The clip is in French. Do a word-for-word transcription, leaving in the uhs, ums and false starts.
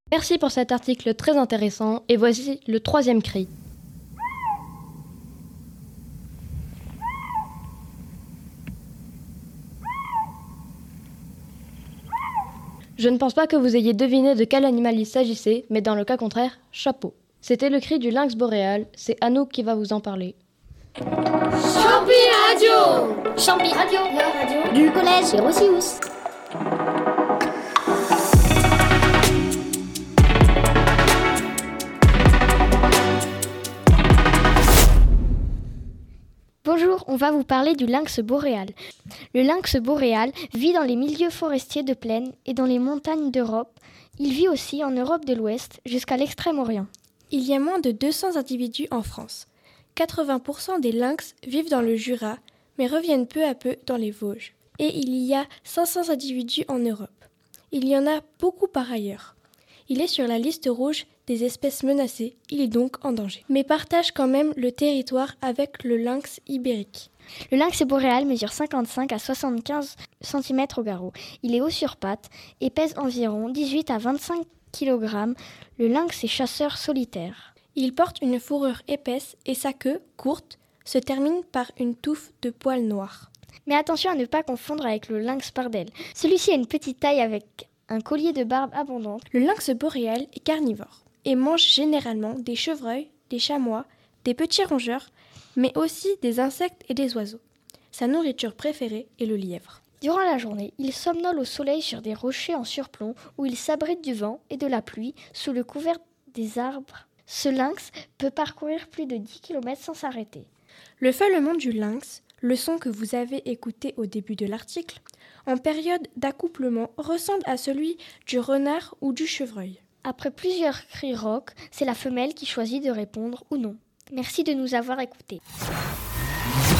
Merci pour cet article très intéressant et voici le troisième cri. Je ne pense pas que vous ayez deviné de quel animal il s'agissait, mais dans le cas contraire, chapeau. C'était le cri du lynx boréal, c'est Anouk qui va vous en parler. Champi Radio Champi Radio, la radio du collège Hérocius. Bonjour, on va vous parler du lynx boréal. Le lynx boréal vit dans les milieux forestiers de plaine et dans les montagnes d'Europe. Il vit aussi en Europe de l'Ouest jusqu'à l'Extrême-Orient. Il y a moins de deux cents individus en France. quatre-vingts pour cent des lynx vivent dans le Jura, mais reviennent peu à peu dans les Vosges. Et il y a cinq cents individus en Europe. Il y en a beaucoup par ailleurs. Il est sur la liste rouge des espèces menacées, il est donc en danger. Mais partage quand même le territoire avec le lynx ibérique. Le lynx boréal mesure cinquante-cinq à soixante-quinze centimètres au garrot. Il est haut sur pattes et pèse environ dix-huit à vingt-cinq kilogrammes. Le lynx est chasseur solitaire. Il porte une fourrure épaisse et sa queue, courte, se termine par une touffe de poils noirs. Mais attention à ne pas confondre avec le lynx pardel. Celui-ci a une petite taille avec un collier de barbe abondante. Le lynx boréal est carnivore et mange généralement des chevreuils, des chamois, des petits rongeurs, mais aussi des insectes et des oiseaux. Sa nourriture préférée est le lièvre. Durant la journée, il somnole au soleil sur des rochers en surplomb où il s'abrite du vent et de la pluie sous le couvert des arbres. Ce lynx peut parcourir plus de dix kilomètres sans s'arrêter. Le feulement du lynx, le son que vous avez écouté au début de l'article, en période d'accouplement ressemble à celui du renard ou du chevreuil. Après plusieurs cris rauques, c'est la femelle qui choisit de répondre ou non. Merci de nous avoir écoutés.